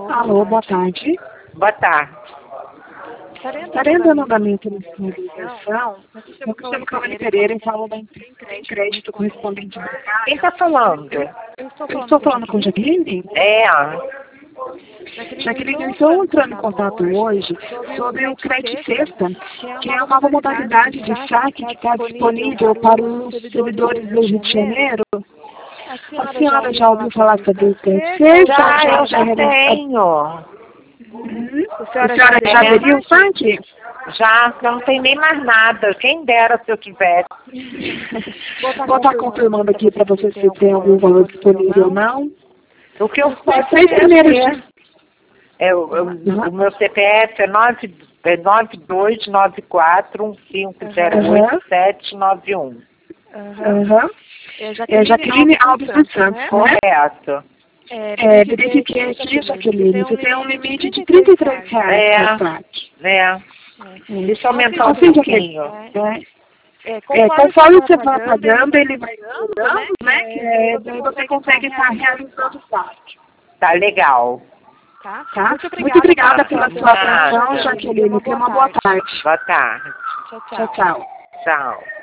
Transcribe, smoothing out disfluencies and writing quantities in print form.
Alô, boa tarde. Boa tarde. Estarei andamento nessa mobilização. Eu me chamo Cauane Pereira e falo da empresa em crédito correspondente ao mercado. Quem está falando? Eu estou falando com Jaqueline? É. Jaqueline, eu estou entrando em contato hoje sobre o Crédito Sexta, que é uma nova modalidade de saque que está disponível para os servidores do Rio de Janeiro. A senhora já ouviu falar sobre o Crédito Sexta? Eu já tenho. A senhora já aderiu o saque? Já, eu não tenho nem mais nada. Quem dera se eu tivesse. Vou estar confirmando aqui para você se tem algum valor disponível ou não. O que eu Os posso 6 primeiros fazer? O meu CPF é 9294150871. É Jaqueline Alves dos Santos, Correto. Verifiquei aqui, Jaqueline, você tem um limite de R$ 33 no saque. Deixa eu aumentar um pouquinho. Conforme você vai pagando, ele vai mudando, né? Daí você consegue estar realizando o saque. Tá legal. Tá? Muito obrigada pela sua atenção, Jaqueline. Tenha uma boa tarde. Boa tarde. Tchau, tchau. Tchau.